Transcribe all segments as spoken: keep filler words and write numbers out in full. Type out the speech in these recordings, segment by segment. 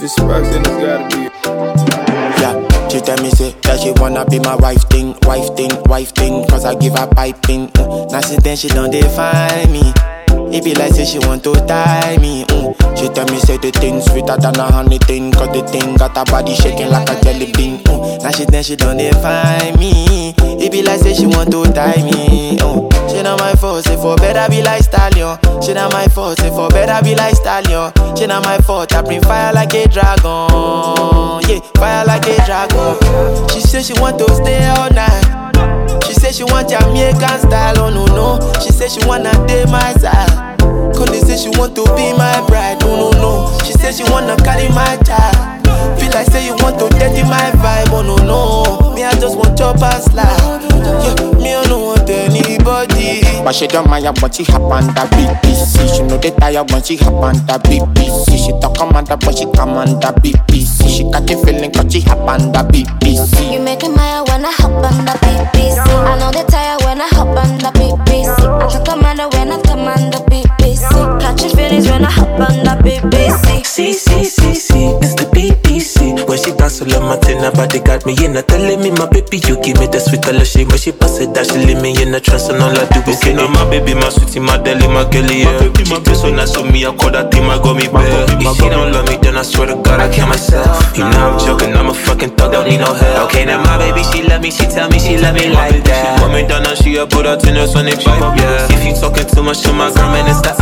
this sparks, then it's gotta be. Yeah, she tell me say that she wanna be my wife thing, wife thing, wife thing, cause I give her piping. Mm. Now since then she don't define me. It be like say she want to tie me. Mm. She tell me say the thing sweeter than a honey thing, cause the thing got her body shaking like a jelly bean. Mm. Now she then she don't define me. It be like say she want to tie me. Mm. She not my fault, say for better be like stallion. She not my fault, say for better be like stallion. She not my fault, I bring fire like a dragon. Yeah, fire like a dragon. She say she want to stay all night. She say she want Jamaican style, oh no no. She say she wanna date my side. Cause they say she want to be my bride, oh no no. She say she wanna carry my child. Feel like say you want to dirty my vibe, oh no no. Me I just want chop and slide. Yeah, me I don't want anybody. But she don't mind when she hop on the B B C. She know they tired when she hop on the B B C. She talk commander but she command the B B C. She got the feeling cause she hop on the B B C. You make me mad when I hop on the B B C. I know they tired when I hop on the B B C. I talk commander when I command the B B C. Catching feelings when I hop on the B B C. C, C, C, C, it's the B B C. When she dance all my thing, her body got me in. Telling me my baby, you give me the sweet color shade. When she pass it, that she leave me in a trance and all I do is okay, now my baby, my sweetie, my deli, my girlie, yeah. My baby, my she so nice, so me, I call that thing, my got me bad. If she don't love me, then I swear to God, I kill myself. You know I'm joking, I'm a fucking thug, don't need no help. Okay, now my baby, she love me, she tell me she love me like that. She want me down and she a put her tennis on the pipe, yeah. If you talking too much to my girl, man, it's the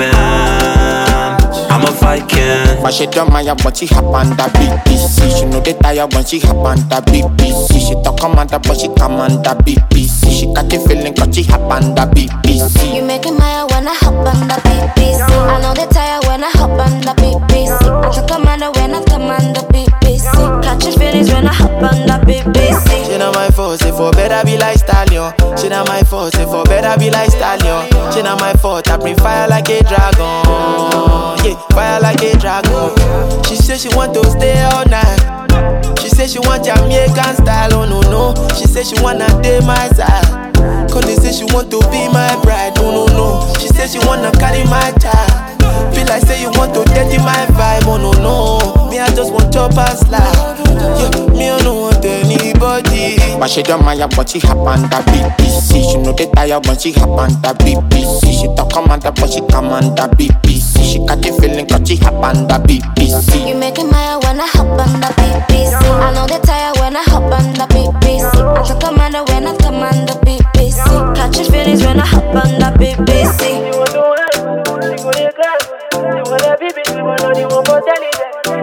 iPhone. I'm a Viking. But she don't mind when she hop on the B B C. She know they tired when she hop on the B B C. She talk commander but she command the B B C. She got the feeling cause she hop on the B B C. You make me mad when I hop on the B B C. I know they tired when I hop on the B B C. I talk commander when I command the B B C. Catching feelings when I hop on the B B C. She not my fault, say for better be like stallion. She not my fault, say for better be like stallion. She not my fault, I bring fire like a dragon. Yeah, fire like a dragon. She say she want to stay all night. She say she want Jamaican style, oh no no. She say she wanna date my side. Cause they say she want to be my bride, oh no no. She say she wanna carry my child. Feel like say you want to dirty my vibe, oh no no. Me I just want chop and slide. Yeah, me I don't want anybody. But she don't mind when she hop on the B B C. She know they tired when she hop on the B B C. She talk commander but she command the B B C. She got the feeling cause she hop on the B B C. You make me mad when I hop on the B B C. I know they tired when I hop on the B B C. I talk commander when I command the B B C. Catching feelings when I hop on the B B C. You want to run, you want to class, you want to be big, you want to be more intelligent.